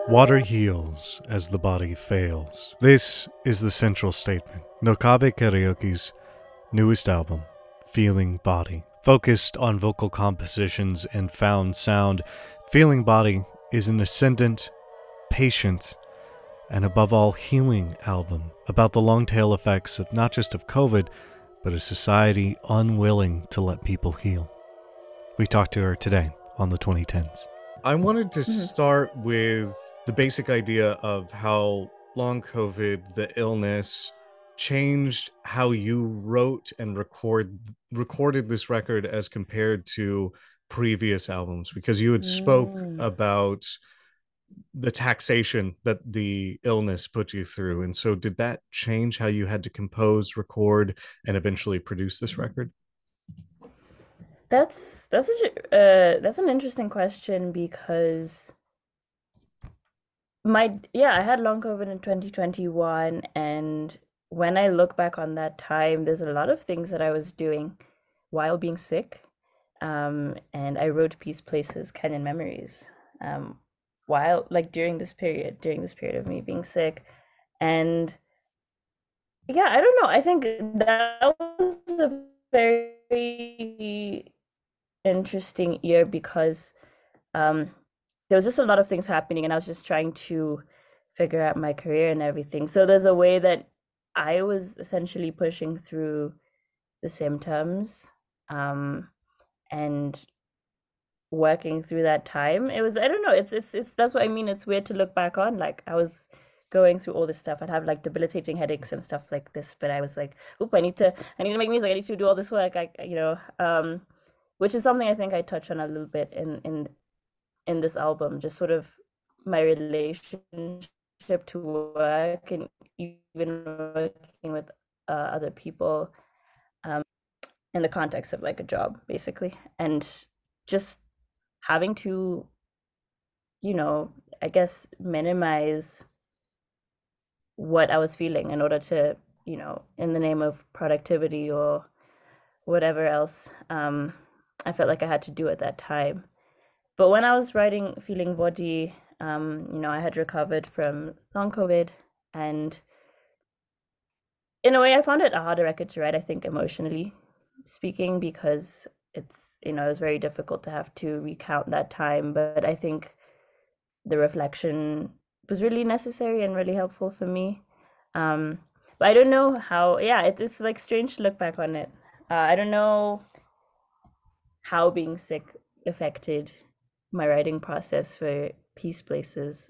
Water heals as the body fails. This is the central statement. Nokabe Karaoke's newest album, Feeling Body. Focused on vocal compositions and found sound, Feeling Body is an ascendant, patient, and above all healing album about the long tail effects of not just of COVID, but a society unwilling to let people heal. We talked to her today on the 2010s. I wanted to start with the basic idea of how long COVID, the illness, changed how you wrote and recorded this record as compared to previous albums, because you had spoke about the taxation that the illness put you through. And so did that change how you had to compose, record, and eventually produce this record? That's an interesting question because I had long COVID in 2021, and when I look back on that time, there's a lot of things that I was doing while being sick. And I wrote Peace Places, Kenyan Memories, while like during this period of me being sick. And yeah, I don't know. I think that was a very interesting year because um there was just a lot of things happening and I was just trying to figure out my career and everything. So there's a way that I was essentially pushing through the symptoms and working through that time. It was, I don't know, it's that's what I mean. It's weird to look back on. Like I was going through all this stuff. I'd have like debilitating headaches and stuff like this, but I was like, oop, I need to make music. I need to do all this work. Which is something I think I touch on a little bit in this album, just sort of my relationship to work and even working with other people um, in the context of like a job, basically, and just having to, you know, I guess minimize what I was feeling in order to, in the name of productivity or whatever else, I felt like I had to do at that time. But when I was writing Feeling Body, I had recovered from long COVID, and in a way, I found it a harder record to write, I think, emotionally speaking, because it was very difficult to have to recount that time. But I think the reflection was really necessary and really helpful for me. Um, but I don't know how, yeah, it's like strange to look back on it. I don't know how being sick affected my writing process for Peace Places.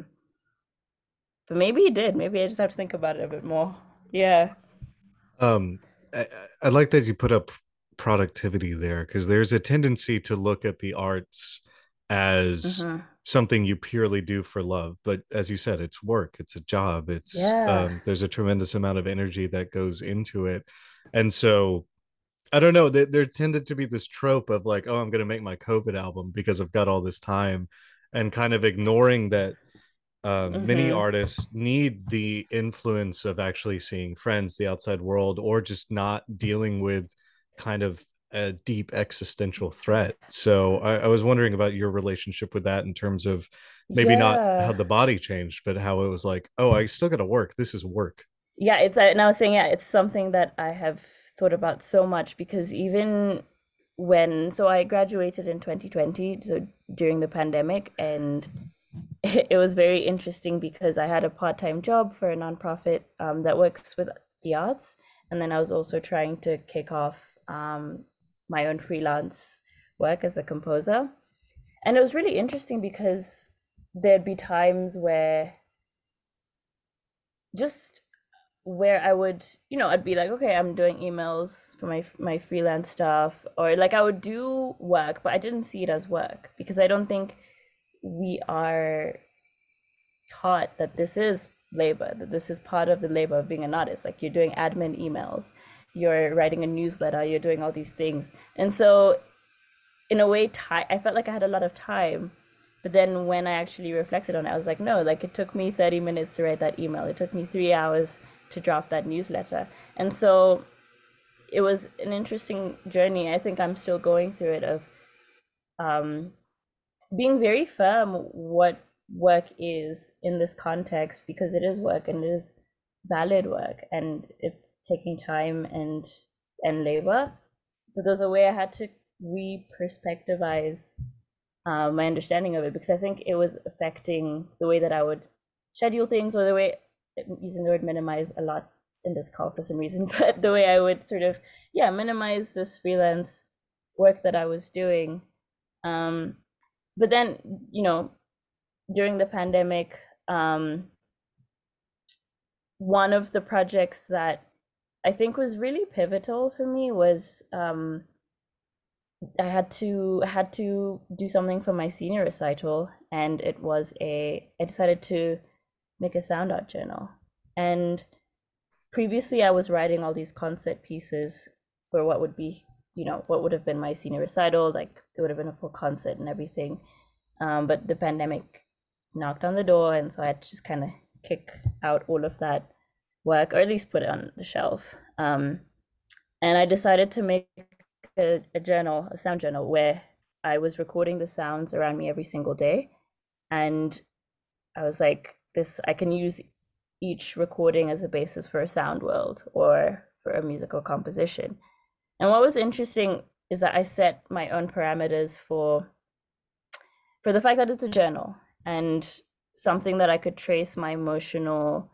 But maybe it did. Maybe I just have to think about it a bit more. Yeah. Um, I, I like that you put up productivity there, because there's a tendency to look at the arts as Mm-hmm. something you purely do for love. But as you said, it's work, it's a job, Yeah. there's a tremendous amount of energy that goes into it. And so I don't know, there tended to be this trope of like, oh, I'm going to make my COVID album because I've got all this time, and kind of ignoring that many Mm-hmm. artists need the influence of actually seeing friends, the outside world, or just not dealing with kind of a deep existential threat. So I was wondering about your relationship with that, in terms of maybe not how Yeah. the body changed, but how it was like, oh, I still got to work. This is work. Yeah, and I was saying, yeah, it's something that I have thought about so much because even so I graduated in 2020, so during the pandemic, and it was very interesting because I had a part-time job for a nonprofit that works with the arts, and then I was also trying to kick off my own freelance work as a composer. And it was really interesting because there'd be times just where I would, I'd be like, okay, I'm doing emails for my freelance stuff, or like I would do work, but I didn't see it as work because I don't think we are taught that this is labor, that this is part of the labor of being an artist. Like you're doing admin emails, you're writing a newsletter, you're doing all these things. And so in a way, I felt like I had a lot of time. But then when I actually reflected on it, I was like, no, like it took me 30 minutes to write that email. It took me 3 hours to draft that newsletter. And so it was an interesting journey. I think I'm still going through it of um, being very firm what work is in this context, because it is work and it is valid work and it's taking time and labor. So there's a way I had to re-perspectivize my understanding of it, because I think it was affecting the way that I would schedule things, or the way, using the word minimize a lot in this call for some reason, but the way I would sort of, yeah, minimize this freelance work that I was doing. But then, during the pandemic, one of the projects that I think was really pivotal for me was I had to do something for my senior recital, and I decided to make a sound art journal. And previously I was writing all these concert pieces for what would be, what would have been my senior recital, like it would have been a full concert and everything. But the pandemic knocked on the door, and so I had to just kind of kick out all of that work, or at least put it on the shelf. And I decided to make a journal, a sound journal, where I was recording the sounds around me every single day. And I was like, I can use each recording as a basis for a sound world or for a musical composition. And what was interesting is that I set my own parameters for the fact that it's a journal and something that I could trace my emotional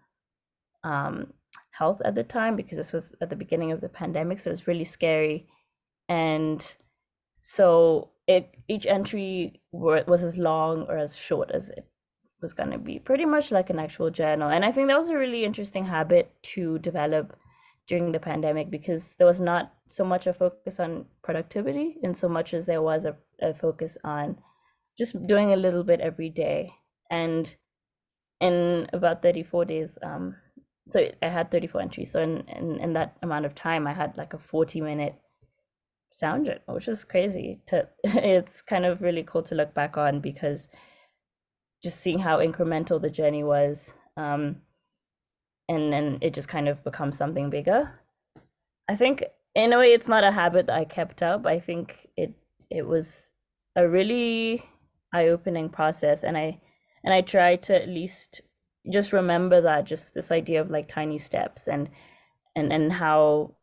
health at the time, because this was at the beginning of the pandemic, so it was really scary. And so each entry was as long or as short as it was going to be, pretty much like an actual journal. And I think that was a really interesting habit to develop during the pandemic, because there was not so much a focus on productivity in so much as there was a focus on just doing a little bit every day. And in about 34 days, so I had 34 entries. So in that amount of time, I had like a 40-minute sound journal, which is crazy. It's kind of really cool to look back on, because just seeing how incremental the journey was, and then it just kind of becomes something bigger. I think in a way it's not a habit that I kept up. I think it was a really eye-opening process, and I try to at least just remember that, just this idea of like tiny steps, and how,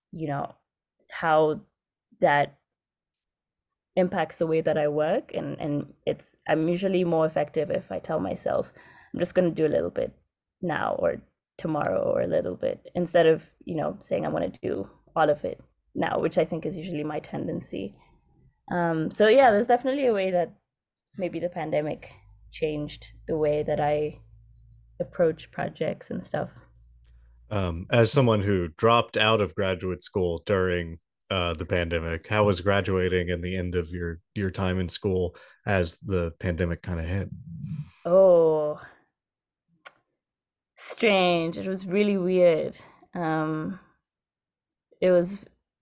how that impacts the way that I work. And I'm usually more effective if I tell myself I'm just going to do a little bit now or tomorrow, or a little bit, instead of, saying I want to do all of it now, which I think is usually my tendency. So yeah, there's definitely a way that maybe the pandemic changed the way that I approach projects and stuff. As someone who dropped out of graduate school during the pandemic, how was graduating and the end of your time in school as the pandemic kind of hit? Oh, strange. It was really weird. It was,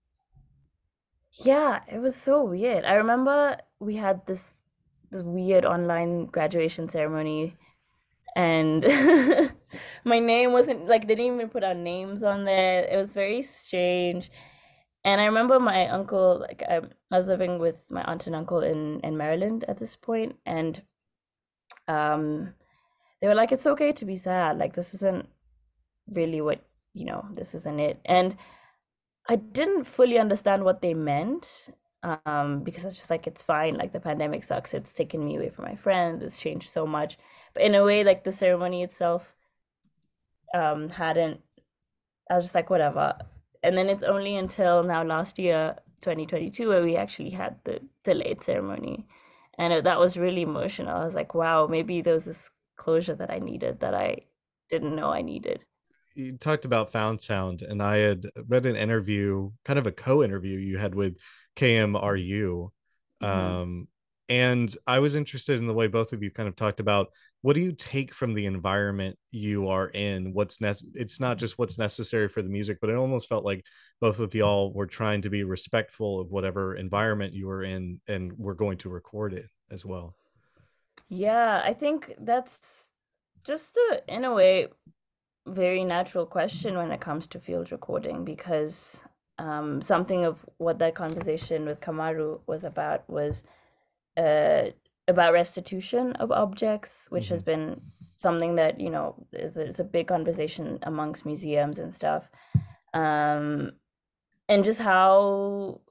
yeah, it was so weird. I remember we had this weird online graduation ceremony, and my name wasn't, like, they didn't even put our names on there. It was very strange. And I remember my uncle, like, I was living with my aunt and uncle in Maryland at this point, and um they were like, it's okay to be sad. Like, this isn't really what, this isn't it. And I didn't fully understand what they meant, because it's just like, it's fine. Like, the pandemic sucks. It's taken me away from my friends. It's changed so much. But in a way, like, the ceremony itself hadn't, I was just like, whatever. And then it's only until now, last year, 2022, where we actually had the delayed ceremony. And that was really emotional. I was like, wow, maybe there was this closure that I needed that I didn't know I needed. You talked about Found Sound, and I had read an interview, kind of a co-interview you had with KMRU. Hmm. Um, and I was interested in the way both of you kind of talked about, what do you take from the environment you are in? It's not just what's necessary for the music, but it almost felt like both of y'all were trying to be respectful of whatever environment you were in and were going to record it as well. Yeah, I think that's just in a way, very natural question when it comes to field recording, because something of what that conversation with Kamaru was about was uh, about restitution of objects, which has Hmm. been something that, is a big conversation amongst museums and stuff. Um, and just how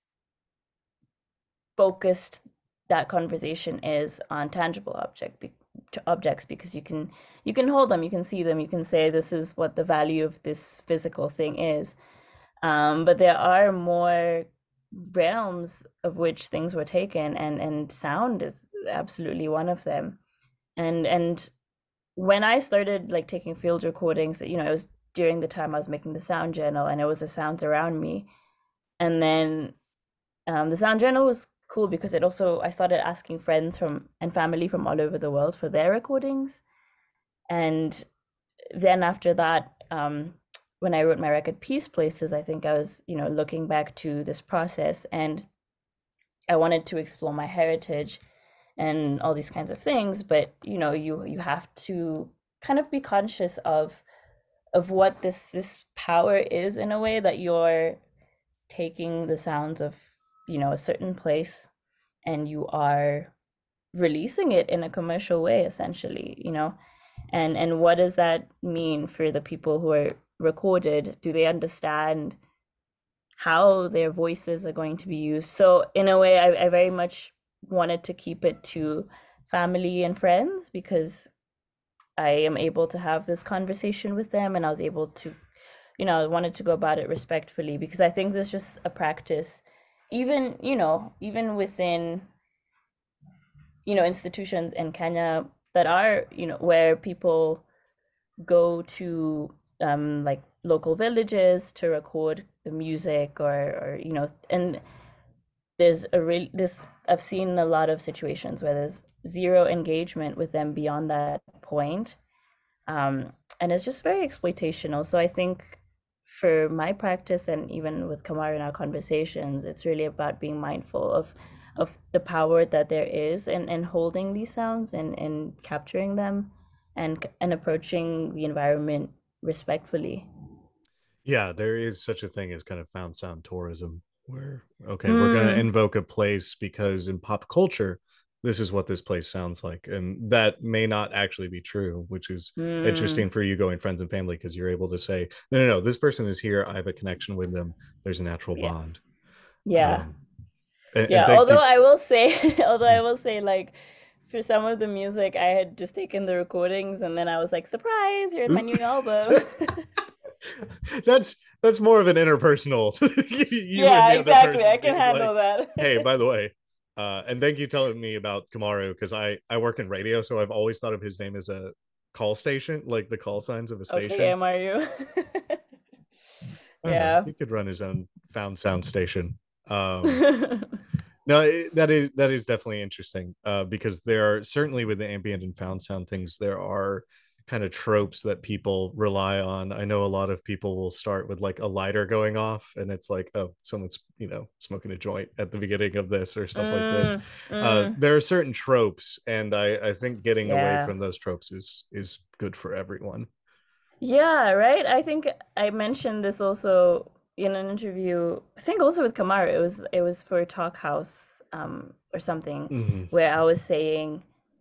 focused that conversation is on tangible objects, because you can hold them, you can see them, you can say this is what the value of this physical thing is. But there are more realms of which things were taken, and sound is absolutely one of them. And when I started like taking field recordings, it was during the time I was making the sound journal, and it was the sounds around me. And then the sound journal was cool because I started asking friends from and family from all over the world for their recordings. And then after that, when I wrote my record Peace Places, I think I was, looking back to this process, and I wanted to explore my heritage and all these kinds of things. But you have to kind of be conscious of what this power is, in a way that you're taking the sounds of a certain place, and you are releasing it in a commercial way, essentially. And what does that mean for the people who are recorded? Do they understand how their voices are going to be used? So in a way, I very much wanted to keep it to family and friends, because I am able to have this conversation with them, and I was able to, I wanted to go about it respectfully, because I think there's just a practice, even within, institutions in Kenya, that are, where people go to like local villages to record the music, or and there's a real this I've seen a lot of situations where there's zero engagement with them beyond that point. And it's just very exploitational. So I think for my practice, and even with Kamar in our conversations, it's really about being mindful of the power that there is, and holding these sounds, and capturing them, and approaching the environment respectfully. Yeah, there is such a thing as kind of found sound tourism, where, okay, we're going to Mm, invoke a place because in pop culture, this is what this place sounds like. And that may not actually be true, which is mm, interesting for you going friends and family, because you're able to say, no, no, no, this person is here. I have a connection with them. There's a natural yeah, bond. yeah, Um, and yeah. thank Although you. I will say, like, for some of the music, I had just taken the recordings, and then I was like, surprise, you're in my new album. That's more of an interpersonal you and Yeah, the other exactly. I person can being like, handle that. hey, by the way, and thank you telling me about Kamaru, because I work in radio, so I've always thought of his name as a call station, like the call signs of a Okay, station. MRU. I don't know, Yeah. he could run his own found sound station. No, that is definitely interesting, because there are certainly, with the ambient and found sound things, there are kind of tropes that people rely on. I know a lot of people will start with like a lighter going off, and it's like, oh, someone's smoking a joint at the beginning of this or stuff like this. Mm, mm, There are certain tropes, and I think getting away yeah. from those tropes is good for everyone. Yeah, right. I think I mentioned this also in an interview. I think also with Kamara. It was for Talk House, or something, Mm-hmm. where I was saying,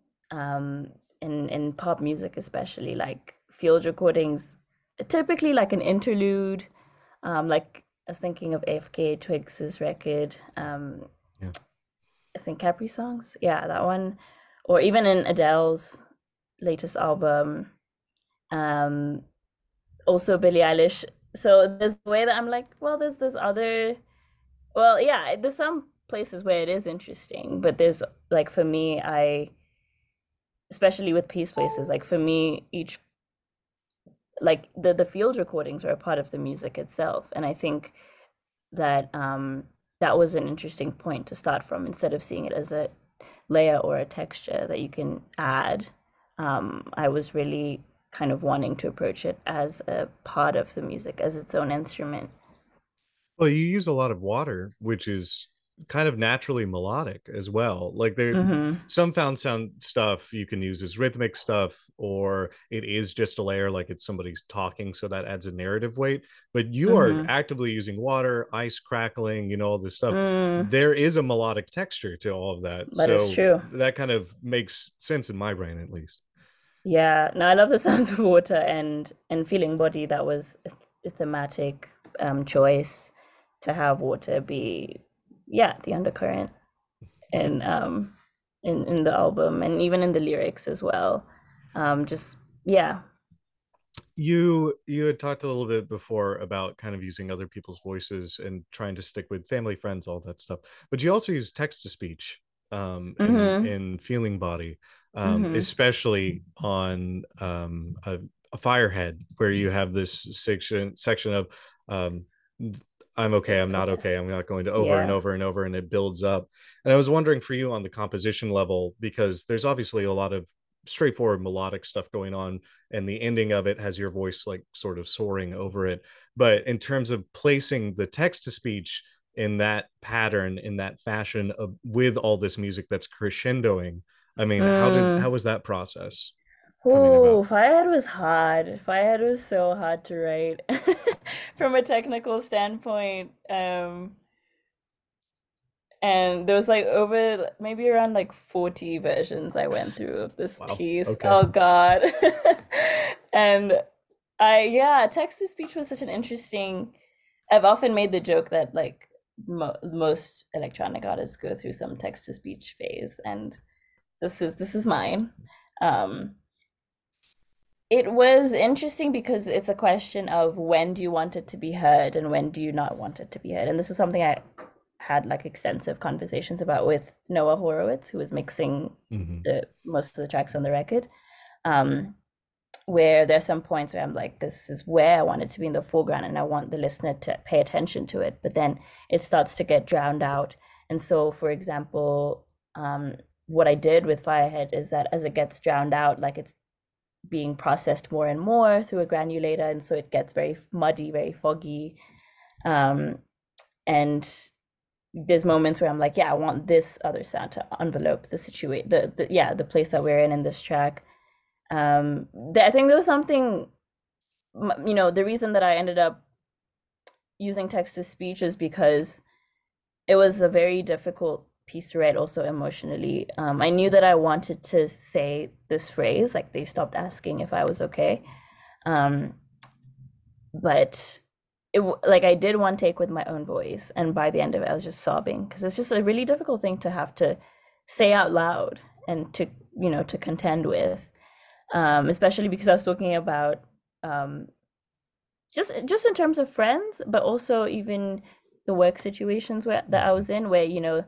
in pop music especially, like field recordings, typically like an interlude. Like I was thinking of AFK Twigs's record, Yeah. I think Capri Songs. Yeah, that one. Or even in Adele's latest album. Um, Also Billie Eilish. So there's the way that I'm like, well, there's this other, well, yeah, there's some places where it is interesting, but there's like, for me, especially with Peace Places, like for me, each, like the field recordings are a part of the music itself. And I think that that was an interesting point to start from, instead of seeing it as a layer or a texture that you can add. I was really kind of wanting to approach it as a part of the music, as its own instrument. Well, you use a lot of water, which is kind of naturally melodic as well. Like there, Mm-hmm. some found sound stuff you can use as rhythmic stuff, or it is just a layer, like it's somebody's talking, so that adds a narrative weight. But you are Mm-hmm. actively using water, ice crackling, all this stuff. Mm, There is a melodic texture to all of that, that is so true. that kind of makes sense in my brain, at least. Yeah, no, I love the sounds of water and feeling body. That was a thematic choice to have water be, yeah, the undercurrent in in the album and even in the lyrics as well. Just yeah. You had talked a little bit before about kind of using other people's voices and trying to stick with family, friends, all that stuff, but you also use text to speech Mm-hmm. in feeling body, Mm-hmm. especially on a firehead, where you have this section of um, I'm okay, I'm East not okay, West. I'm not going to, over and Yeah. over and over, and it builds up. And I was wondering for you on the composition level, because there's obviously a lot of straightforward melodic stuff going on, and the ending of it has your voice like sort of soaring over it. But in terms of placing the text to speech in that pattern, in that fashion of, with all this music that's crescendoing, I mean, how Mm. was that process coming about? Oh, Firehead was hard. Firehead was so hard to write from a technical standpoint. And there was like over maybe around like 40 versions I went through of this Wow. piece. Okay. Oh God. And yeah, text to speech was such an interesting. I've often made the joke that like most electronic artists go through some text to speech phase, and this is mine. Um, it was interesting because it's a question of when do you want it to be heard and when do you not want it to be heard. And this was something I had like extensive conversations about with Noah Horowitz, who was mixing Mm-hmm. the most of the tracks on the record. Um, where there's some points where I'm like, this is where I want it to be in the foreground and I want the listener to pay attention to it, but then it starts to get drowned out. And so, for example, what I did with Firehead is that as it gets drowned out, like it's being processed more and more through a granulator, and so it gets very muddy, very foggy. Um, and there's moments where I'm like, yeah, I want this other sound to envelope the situation, the place that we're in this track. I think there was something, the reason that I ended up using text to speech is because it was a very difficult piece to write, also emotionally. I knew that I wanted to say this phrase, like they stopped asking if I was okay. Um, but like I did one take with my own voice, and by the end of it, I was just sobbing because it's just a really difficult thing to have to say out loud and to to contend with, especially because I was talking about um, just in terms of friends, but also even the work situations that I Mm-hmm. was in, where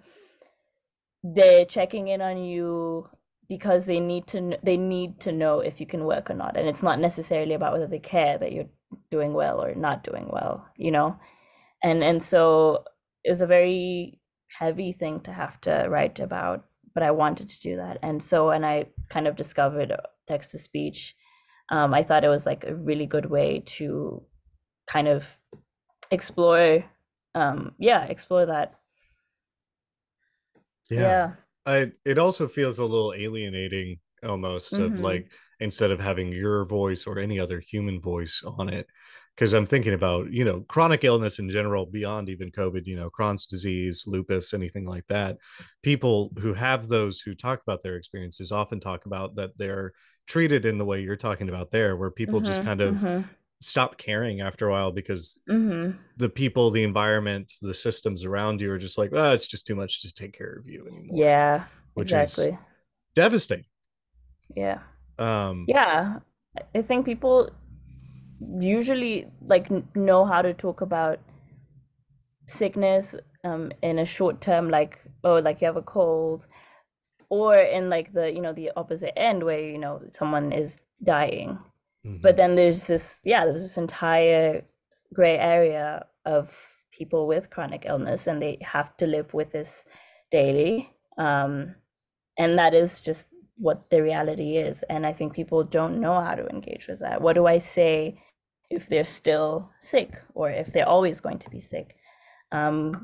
they're checking in on you because they need to know if you can work or not, and it's not necessarily about whether they care that you're doing well or not doing well, and so it was a very heavy thing to have to write about, but I wanted to do that, and so and I kind of discovered text to speech. I thought it was like a really good way to kind of explore, explore that. Yeah. Yeah. It also feels a little alienating almost, of Mm-hmm. like, instead of having your voice or any other human voice on it. Because I'm thinking about, chronic illness in general, beyond even COVID, Crohn's disease, lupus, anything like that. People who have those, who talk about their experiences, often talk about that they're treated in the way you're talking about there, where people just Mm-hmm. kind of Mm-hmm. stop caring after a while, because Mm-hmm. the people, the environment, the systems around you are just like, oh, it's just too much to take care of you anymore, Yeah, which is exactly. devastating. Yeah. Um, Yeah. I think people usually like know how to talk about sickness in a short term, like, oh, like you have a cold, or in like the opposite end where someone is dying. But mhm. then there's this entire gray area of people with chronic illness, and they have to live with this daily. And that is just what the reality is. And I think people don't know how to engage with that. What do I say if they're still sick or if they're always going to be sick? Um,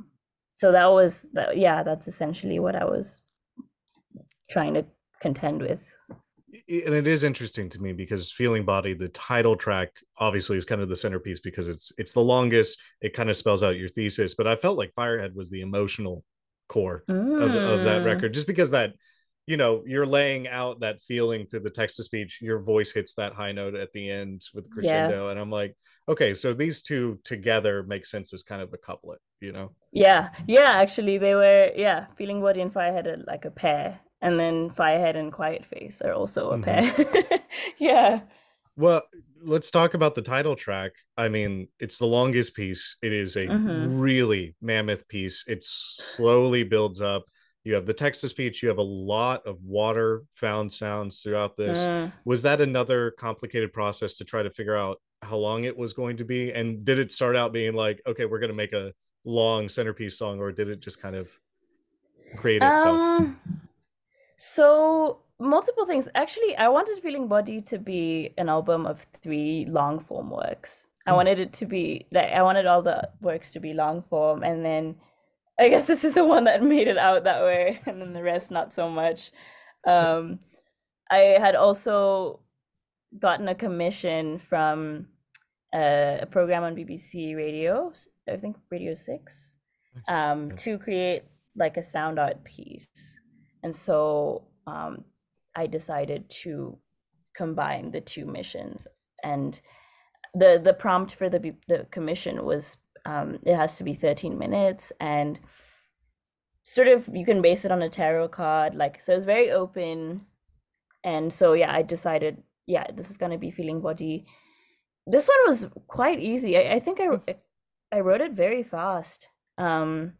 So that was that, yeah, that's essentially what I was trying to contend with. And it is interesting to me because Feeling Body, the title track, obviously is kind of the centerpiece because it's the longest. It kind of spells out your thesis, but I felt like Firehead was the emotional core of that Mm, record, just because that, you're laying out that feeling through the text to speech. Your voice hits that high note at the end with yeah. crescendo, and I'm like, okay, so these two together make sense as kind of a couplet. Yeah. Yeah, actually they were, yeah, Feeling Body and Firehead are like a pair. And then Firehead and Quiet Face are also a Mm-hmm. pair. Yeah. Well, let's talk about the title track. I mean, it's the longest piece. It is a Mm-hmm. really mammoth piece. It slowly builds up. You have the text to speech, you have a lot of water found sounds throughout this. Mm. Was that another complicated process to try to figure out how long it was going to be? And did it start out being like, okay, we're going to make a long centerpiece song, or did it just kind of create itself? Um, so multiple things. Actually, I wanted Feeling Body to be an album of three long form works. I Mm. wanted it to be like I wanted all the works to be long form, and then I guess this is the one that made it out that way, and then the rest not so much. Um, I had also gotten a commission from a program on BBC Radio, I think Radio 6, to create like a sound art piece. And so I decided to combine the two missions. And the prompt for the commission was it has to be 13 minutes, and sort of you can base it on a tarot card, like, so it's very open. And so yeah, I decided, yeah, this is going to be Feeling Body. This one was quite easy. I think I wrote it very fast. Um,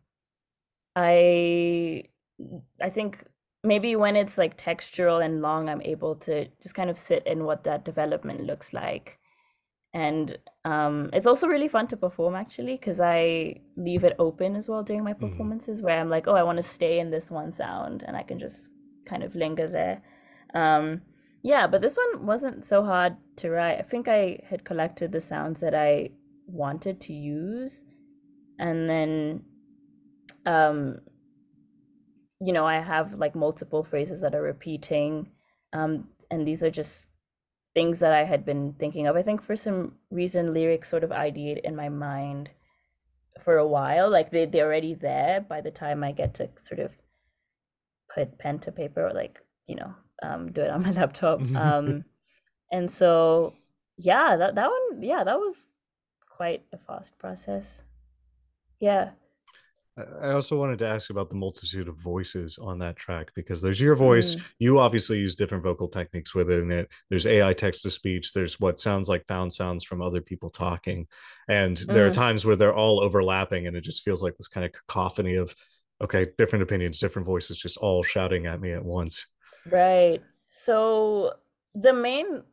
I I think maybe when it's like textural and long, I'm able to just kind of sit in what that development looks like. And it's also really fun to perform actually, because I leave it open as well during my Mm-hmm. performances, where I'm like, oh, I want to stay in this one sound, and I can just kind of linger there. Um, yeah, but this one wasn't so hard to write. I think I had collected the sounds that I wanted to use, and then um, I have like multiple phrases that are repeating, and these are just things that I had been thinking of. I think for some reason lyrics sort of ideate in my mind for a while. Like they're already there by the time I get to sort of put pen to paper, or like, do it on my laptop. And so yeah, that one, yeah, that was quite a fast process. Yeah. I also wanted to ask about the multitude of voices on that track, because there's your voice. Mm. You obviously use different vocal techniques within it. There's AI text to speech. There's what sounds like found sounds from other people talking. And there are Mm. times where they're all overlapping and it just feels like this kind of cacophony of, okay, different opinions, different voices, just all shouting at me at once. Right. So the main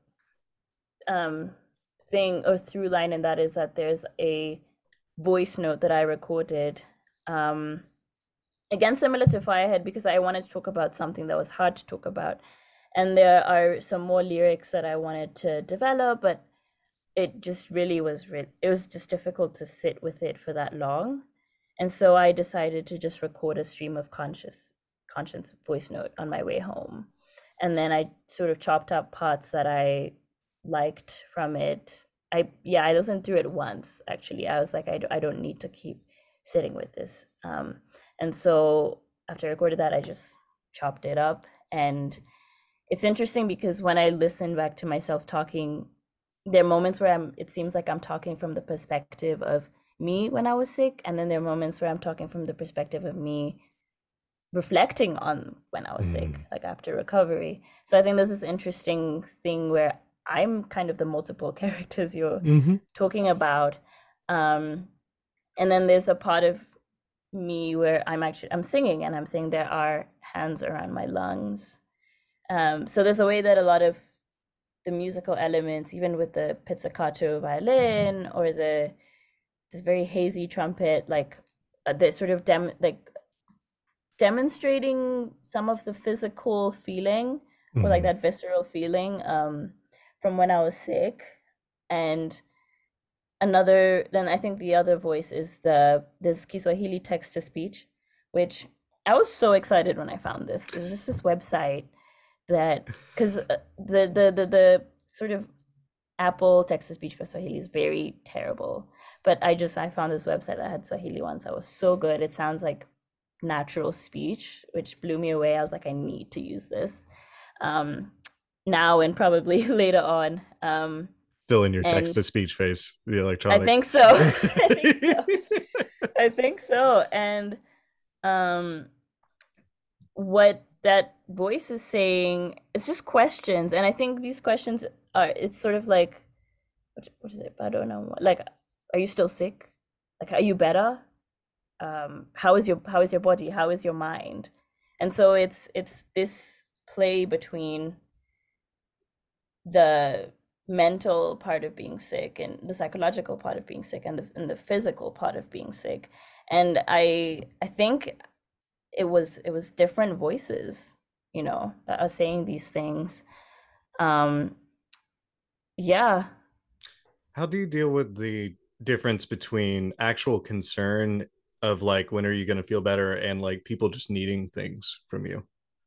um thing or through line in that is that there's a voice note that I recorded, um again similar to Firehead, because I wanted to talk about something that was hard to talk about. And there are some more lyrics that I wanted to develop, but it just really was it was just difficult to sit with it for that long. And so I decided to just record a stream of conscience voice note on my way home. And then I sort of chopped up parts that I liked from it. I listened through it once actually. I was like, I don't need to keep sitting with this. And so after I recorded that, I just chopped it up. And it's interesting because when I listen back to myself talking, there are moments where it seems like I'm talking from the perspective of me when I was sick, and then there are moments where I'm talking from the perspective of me reflecting on when I was sick, Mm. like after recovery. So I think there's this interesting thing where I'm kind of the multiple characters you're Mm-hmm. talking about. Um, and then there's a part of me where I'm singing, and I'm saying there are hands around my lungs. So there's a way that a lot of the musical elements, even with the pizzicato violin or this very hazy trumpet, like the sort of demonstrating some of the physical feeling, or like Mm. that visceral feeling, from when I was sick. And another then I think the other voice is this Kiswahili text to speech, which I was so excited when I found this. There's just this website that because the sort of Apple text to speech for Swahili is very terrible, but I found this website that had Swahili once that was so good. It sounds like natural speech, which blew me away. I was like, I need to use this um, now and probably later on. Still in your text And to speech phase, the I electronic. think so. I think so. I think so. And um, what that voice is saying, it's just questions. And I think these questions it's sort of like, what is it? I don't know. Like, are you still sick? Like, are you better? How is your body? How is your mind? And so it's this play between the mental part of being sick and the psychological part of being sick and the physical part of being sick. And I think it was different voices, that are saying these things. Um, yeah. How do you deal with the difference between actual concern of like when are you going to feel better and like people just needing things from you?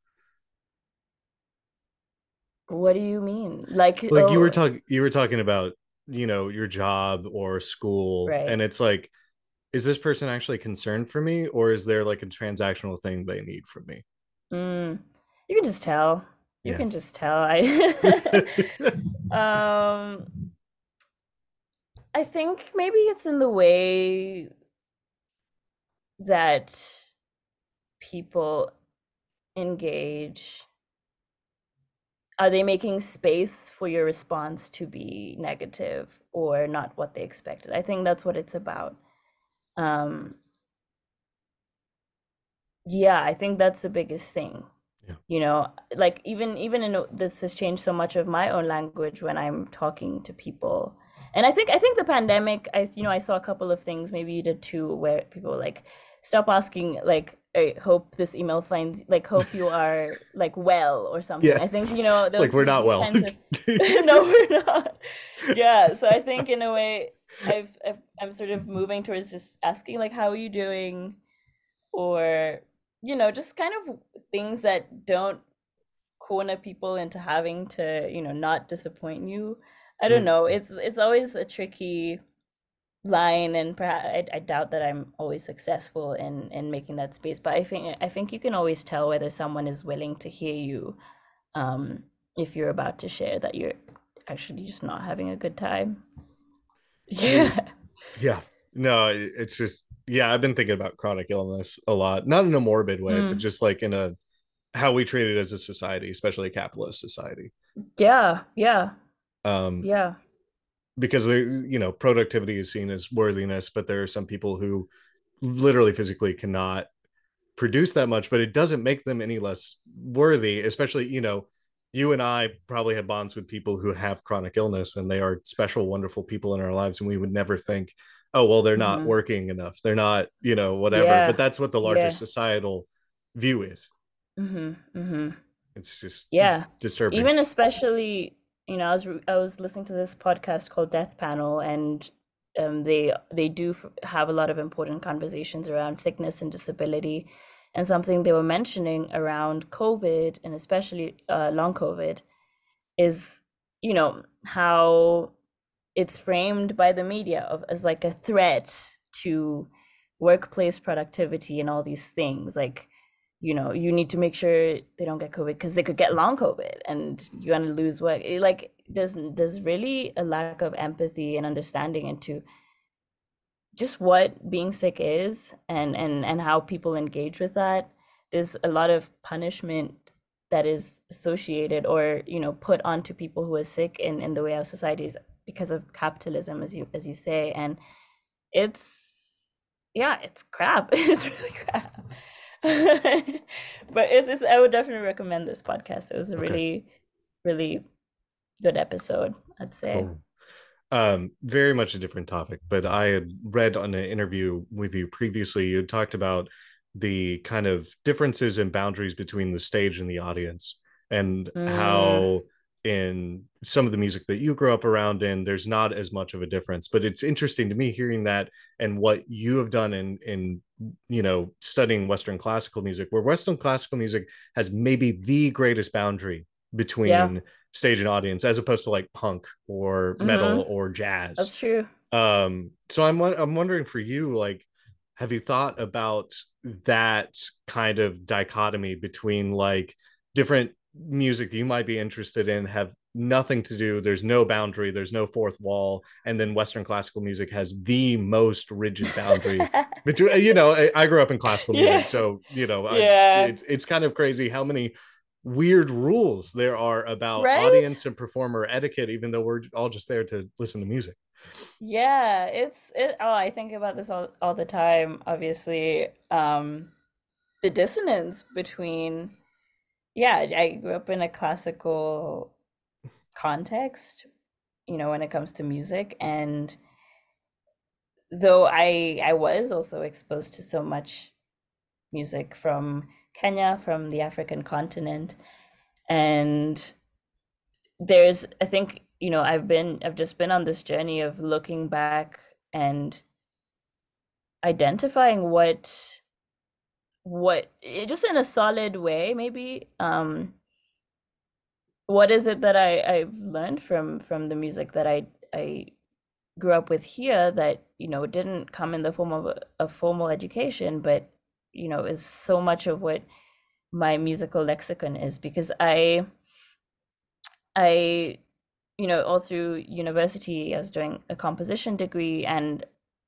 What do you mean? Like, Like oh, you were talking about, your job or school, right. and it's like, is this person actually concerned for me, or is there like a transactional thing they need from me? Mm, you can just tell. You Yeah. can just tell. I um I think maybe it's in the way that people engage. Are they making space for your response to be negative or not what they expected? I think that's what it's about. Um, yeah, I think that's the biggest thing. Yeah. Like even in this has changed so much of my own language when I'm talking to people. And I think the pandemic, I saw a couple of things, maybe you did too, where people were like, stop asking, like, I hope this email finds, like, hope you are like well or something. Yeah. I think, It's there like was we're not these well. kinds of no, we're not. Yeah, so I think in a way I'm sort of moving towards just asking like, how are you doing? Or just kind of things that don't corner people into having to not disappoint you. I don't Mm. know, it's always a tricky line, and perhaps I doubt that I'm always successful in making that space, but I think you can always tell whether someone is willing to hear you, um if you're about to share that you're actually just not having a good time. You, Yeah. yeah. No, it's just, yeah, I've been thinking about chronic illness a lot, not in a morbid way, but Mm. just like in a how we treat it as a society, especially a capitalist society. Yeah, yeah, Um, yeah. because productivity is seen as worthiness, but there are some people who literally physically cannot produce that much, but it doesn't make them any less worthy, especially, you and I probably have bonds with people who have chronic illness and they are special, wonderful people in our lives. And we would never think, oh, well, they're not Hmm. working enough. They're not, whatever. But Yeah, that's what the larger yeah. societal view is. Hmm. Hmm. It's just Yeah. disturbing. Even especially, I was listening to this podcast called Death Panel, and they do have a lot of important conversations around sickness and disability, and something they were mentioning around COVID, and especially long COVID, is how it's framed by the media as like a threat to workplace productivity and all these things, like you need to make sure they don't get COVID because they could get long COVID and you're gonna lose work. Like there's really a lack of empathy and understanding into just what being sick is, and how people engage with that. There's a lot of punishment that is associated or put onto people who are sick in the way our society is, because of capitalism, as you say. And it's yeah, it's crap. It's really crap. But I would definitely recommend this podcast. It was a Okay, really, really good episode, I'd say. cool. Very much a different topic, but I had read on an interview with you previously, you talked about the kind of differences and boundaries between the stage and the audience, and Mm, how in some of the music that you grew up around in, there's not as much of a difference. But it's interesting to me hearing that and what you have done in studying Western classical music, where Western classical music has maybe the greatest boundary Yeah. between stage and audience, as opposed to like punk or metal Mm-hmm. or jazz. That's true. So I'm wondering for you, like, have you thought about that kind of dichotomy between like different music you might be interested in have nothing to do, there's no boundary, there's no fourth wall, and then Western classical music has the most rigid boundary between, I grew up in classical music, Yeah. so Yeah. it's kind of crazy how many weird rules there are about Right? audience and performer etiquette, even though we're all just there to listen to music. Yeah, I think about this all the time, obviously. The dissonance between, yeah, I grew up in a classical context, when it comes to music, and though I was also exposed to so much music from Kenya, from the African continent, and I think, I've just been on this journey of looking back and identifying just in a solid way, maybe, what is it that I've learned from the music that I grew up with here, that didn't come in the form of a formal education, but is so much of what my musical lexicon is, because I all through university I was doing a composition degree, and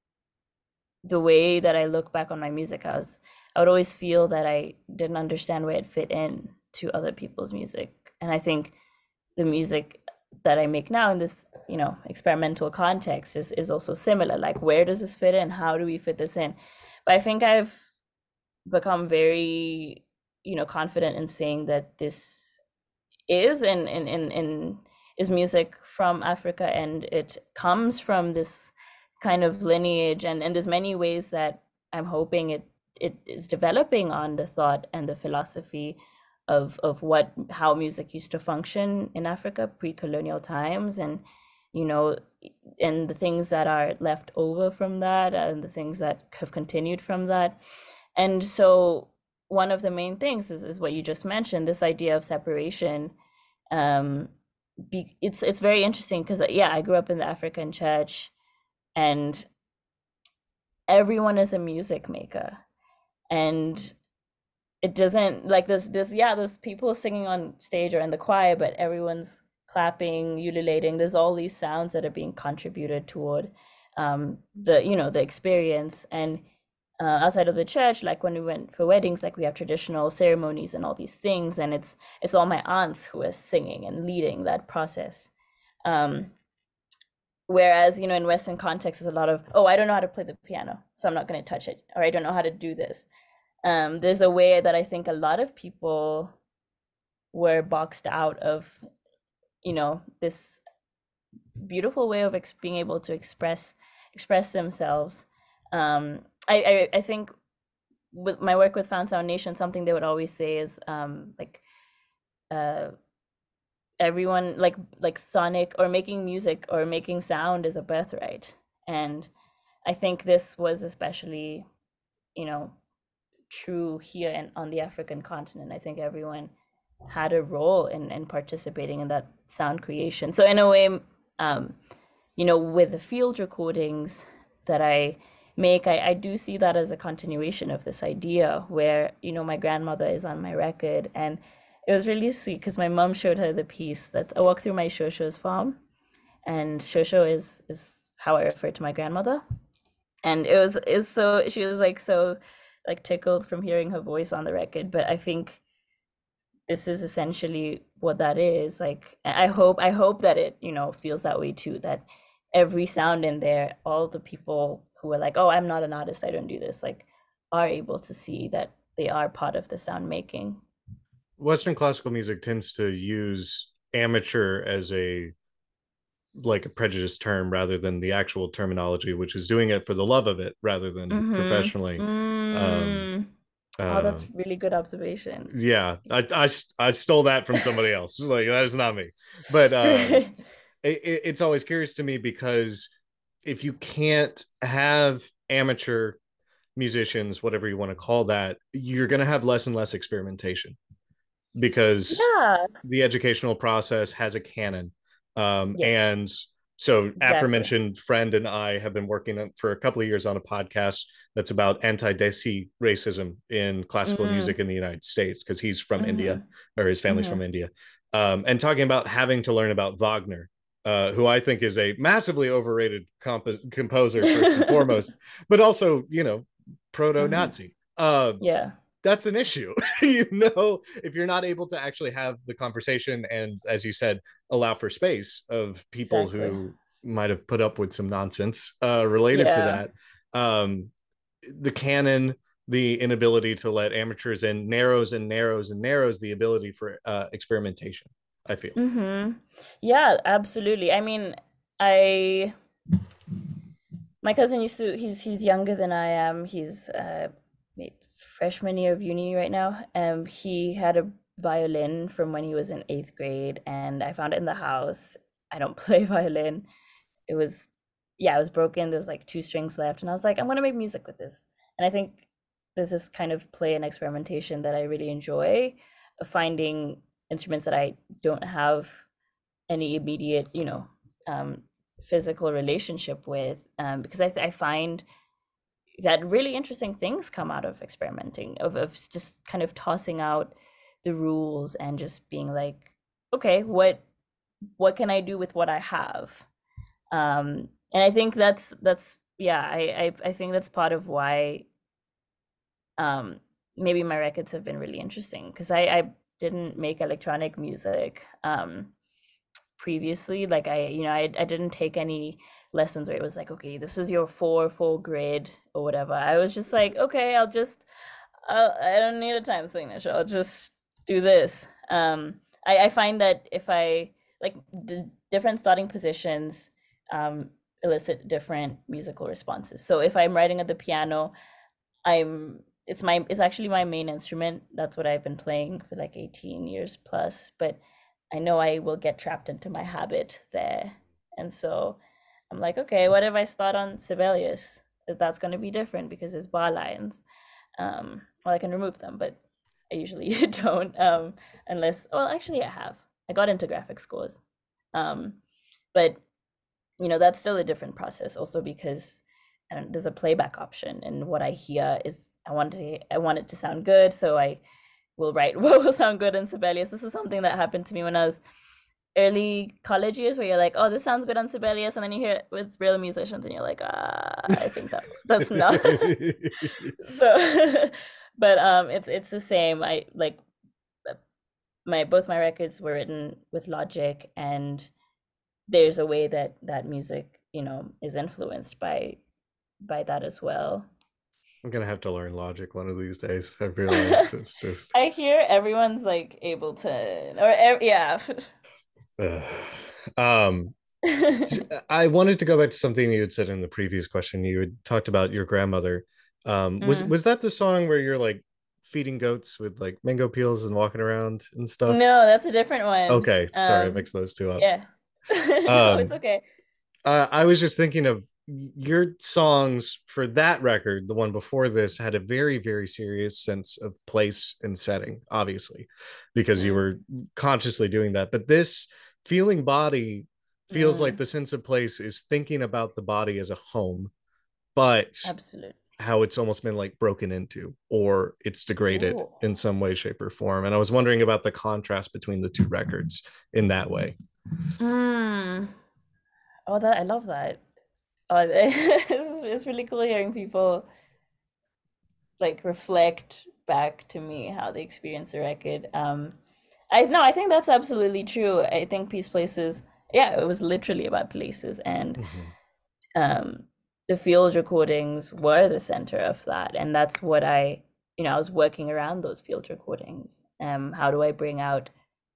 the way that I look back on my music, I would always feel that I didn't understand where it fit in to other people's music. And I think the music that I make now in this, experimental context is also similar. Like, where does this fit in? How do we fit this in? But I think I've become very, confident in saying that this is in is music from Africa, and it comes from this kind of lineage, and there's many ways that I'm hoping it is developing on the thought and the philosophy of what how music used to function in Africa pre-colonial times, and you know and the things that are left over from that, and the things that have continued from that. And so one of the main things is what you just mentioned, this idea of separation. um it's very interesting because, yeah, I grew up in the African church, and everyone is a music maker, and it doesn't like there's yeah, there's people singing on stage or in the choir, but everyone's clapping, ululating. There's all these sounds that are being contributed toward the experience. And outside of the church, like when we went for weddings, like we have traditional ceremonies and all these things, and it's all my aunts who are singing and leading that process. um Whereas, in Western context, there's a lot of, oh, I don't know how to play the piano, so I'm not going to touch it, or I don't know how to do this. There's a way that I think a lot of people were boxed out of, this beautiful way of being able to express themselves. I think with my work with Found Sound Nation, something they would always say is, like, uh, everyone, like sonic or making music or making sound is a birthright. And I think this was especially, you know, true here and on the African continent. I think everyone had a role in participating in that sound creation. So in a way, um, with the field recordings that I make, I do see that as a continuation of this idea where, my grandmother is on my record. And it was really sweet because my mom showed her the piece that I walked through my Shosho's farm, and Shosho is how I refer to my grandmother. And is so she was like so like tickled from hearing her voice on the record. But I think this is essentially what that is. Like, I hope that it, feels that way too, that every sound in there, all the people who are like, oh, I'm not an artist, I don't do this, like, are able to see that they are part of the sound making. Western classical music tends to use amateur as a like a prejudiced term rather than the actual terminology, which is doing it for the love of it rather than Mm-hmm. professionally. Um, Mm. Oh, that's Um, really good observation. yeah, I stole that from somebody else. Like that is not me. But Right. it's always curious to me because if you can't have amateur musicians, whatever you want to call that, you're going to have less and less experimentation because Yeah, the educational process has a canon. yes, And so, exactly. aforementioned friend and I have been working for a couple of years on a podcast that's about anti-Desi racism in classical Mm, music in the United States because he's from India, mm-hmm, or his family's mm-hmm. from India, and talking about having to learn about Wagner, who I think is a massively overrated composer first and foremost, but also Mm-hmm. proto-Nazi. Yeah, That's an issue. If you're not able to actually have the conversation and, as you said, allow for space of people exactly. who might have put up with some nonsense related to Yeah. that, um, the canon, the inability to let amateurs in, narrows and narrows and narrows the ability for experimentation, I feel. Mm-hmm. Yeah, absolutely. I mean, I my cousin used to he's younger than I am. He's freshman year of uni right now. He had a violin from when he was in eighth grade, and I found it in the house. I don't play violin. It was, yeah, it was broken. There's like two strings left, and I was like, I'm gonna make music with this. And I think there's this kind of play and experimentation that I really enjoy, of finding instruments that I don't have any immediate, um, physical relationship with, because I find that really interesting things come out of experimenting, of just kind of tossing out the rules and just being like, okay, what can I do with what I have? And I think that's yeah, I think that's part of why, um maybe my records have been really interesting, because I didn't make electronic music previously. Like, I didn't take any lessons where it was like, okay, this is your 4/4 grid or whatever. I was just like, okay, I don't need a time signature. I'll just do this. I find that if I like the different starting positions, um, elicit different musical responses. So if I'm writing at the piano, it's actually my main instrument. That's what I've been playing for like 18 years plus. But I know I will get trapped into my habit there, and so I'm like, okay, what if I start on Sibelius? That's going to be different because it's bar lines. Well, I can remove them, but I usually don't, unless, well, actually I have. I got into graphic scores. Um, but that's still a different process also, because there's a playback option, and what I hear is I want it to sound good, so I will write what will sound good in Sibelius. This is something that happened to me when I was early college years, where you're like, oh, this sounds good on Sibelius, and then you hear it with real musicians and you're like, I think that's not. So but it's the same. I like my both my records were written with Logic, and there's a way that music, is influenced by that as well. I'm gonna have to learn Logic one of these days. I've realized it's just. I hear everyone's like Ableton, or yeah. Um, I wanted to go back to something you had said in the previous question. You had talked about your grandmother. Was Mm. was that the song where you're like feeding goats with like mango peels and walking around and stuff? No, that's a different one. Okay, sorry, I mixed those two up. Yeah. No, it's Um, okay. I was just thinking of your songs for that record. The one before this had a very, very serious sense of place and setting, obviously, because you Mm, were consciously doing that. But this feeling body feels like mm, the sense of place is thinking about the body as a home, but absolutely. how it's almost been like broken into or it's degraded Ooh. in some way, shape, or form. And I was wondering about the contrast between the two records in that way. Mm. Oh, that I love that. Oh, it's really cool hearing people like reflect back to me how they experience the record. I no, I think that's absolutely true. I think Peace Places, yeah, it was literally about places, and Mm-hmm. um, the field recordings were the center of that, and that's what I was working around those field recordings. How do I bring out,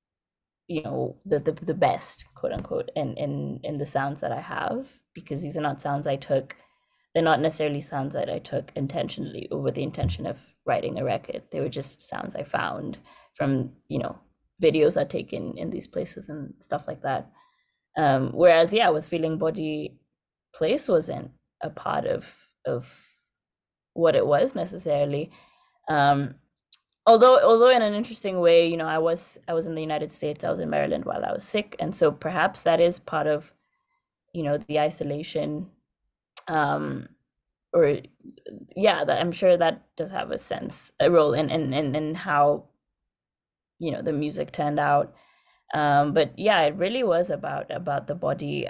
the best, quote unquote, in the sounds that I have, because these are not sounds I took they're not necessarily sounds that I took intentionally or with the intention of writing a record. They were just sounds I found from, videos I'd taken in these places and stuff like that. Whereas, yeah, with Feeling Body, place wasn't a part of what it was necessarily. Um, although in an interesting way, I was in the United States, I was in Maryland while I was sick, and so perhaps that is part of, the isolation, um, or yeah, that I'm sure that does have a role in how, the music turned out. But yeah, it really was about the body,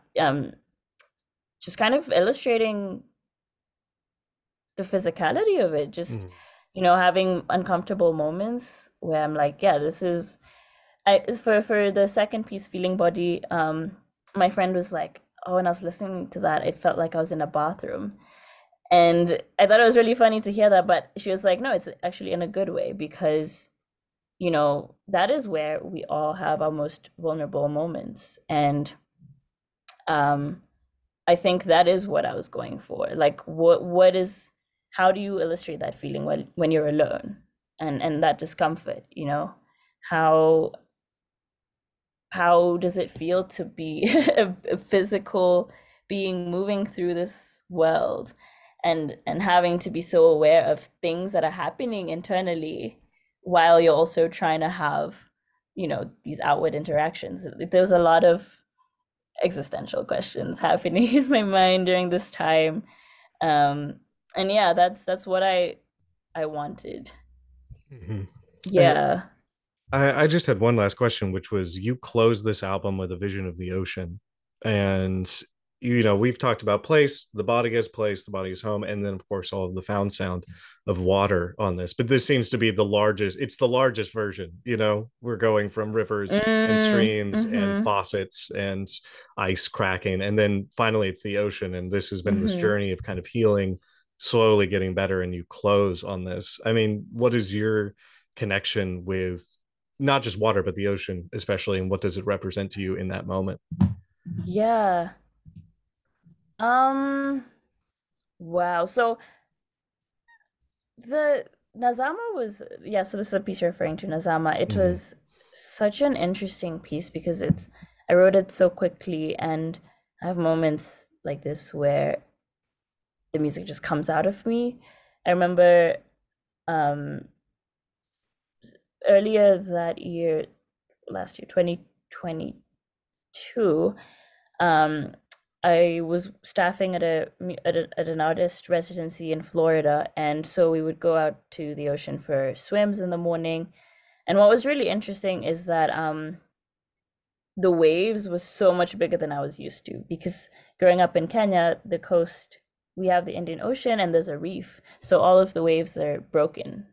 just kind of illustrating the physicality of it, just, Mhm. having uncomfortable moments where I'm like, yeah, this is for the second piece, Feeling Body. My friend was like, oh, when I was listening to that, it felt like I was in a bathroom. And I thought it was really funny to hear that, but she was like, no, it's actually in a good way, because that is where we all have our most vulnerable moments. And um I think that is what I was going for. Like, how do you illustrate that feeling when you're alone, and that discomfort, how how does it feel to be a physical being moving through this world, and having to be so aware of things that are happening internally while you're also trying to have, these outward interactions. There's a lot of existential questions happening in my mind during this time. um and yeah, that's what I wanted. Mhm. I, Yeah. I just had one last question, which was you close this album with a vision of the ocean. And, we've talked about place, the body is place, the body is home, and then, of course, all of the found sound of water on this. But this seems to be it's the largest version. We're going from rivers and streams and Mm-hmm. faucets and ice cracking. And then finally, it's the ocean. And this has been this Mm-hmm. journey of kind of healing, slowly getting better. And you close on this. I mean, what is your connection with not just water but the ocean especially, and what does it represent to you in that moment? Yeah. um wow, so the Nazama was, yeah, so this is a piece you're referring to, Nazama. It Mm-hmm. was such an interesting piece because I wrote it so quickly, and I have moments like this where the music just comes out of me. I remember um earlier that year, last year, 2022, um, I was staffing at an artist residency in Florida, and so we would go out to the ocean for swims in the morning. And what was really interesting is that the waves was so much bigger than I was used to, because growing up in Kenya, the coast, we have the Indian Ocean and there's a reef, so all of the waves are broken.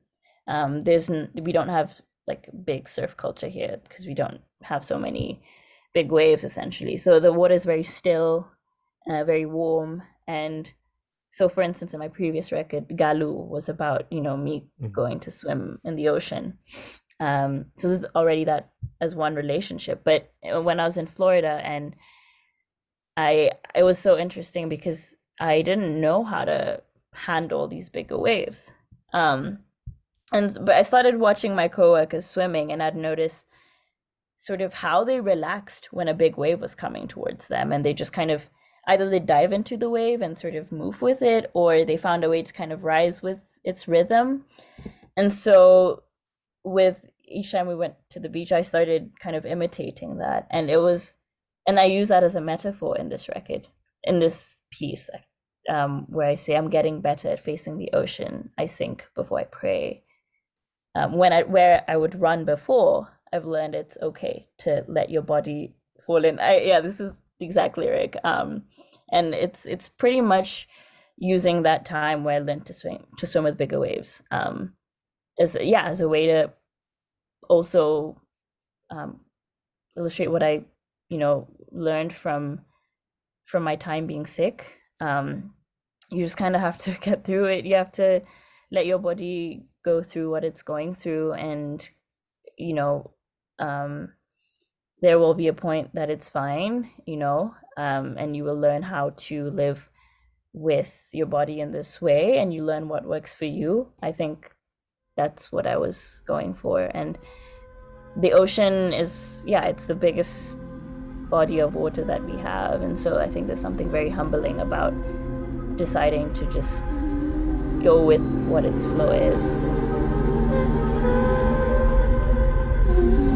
We don't have like big surf culture here because we don't have so many big waves essentially. So the water is very still, very warm. And so, for instance, in my previous record, Galu was about, me Mm-hmm. going to swim in the ocean. So this is already that as one relationship. But when I was in Florida, and it was so interesting because I didn't know how to handle these bigger waves. Um, but I started watching my coworkers swimming, and I'd notice sort of how they relaxed when a big wave was coming towards them, and they just kind of either they dive into the wave and sort of move with it, or they found a way to kind of rise with its rhythm. And so with each time we went to the beach, I started kind of imitating that. And I use that as a metaphor in this record, in this piece, where I say I'm getting better at facing the ocean. I sink before I pray. Where I would run before, I've learned it's okay to let your body fall in. Yeah, this is the exact lyric. And it's pretty much using that time where I learned to swim with bigger waves. As a way to also um, illustrate what I, learned from my time being sick. You just kind of have to get through it. You have to let your body go through what it's going through, and you know, um, there will be a point that it's fine, and you will learn how to live with your body in this way and you learn what works for you. I think that's what I was going for. And the ocean is, yeah, it's the biggest body of water that we have. And so I think there's something very humbling about deciding to just go with what its flow is.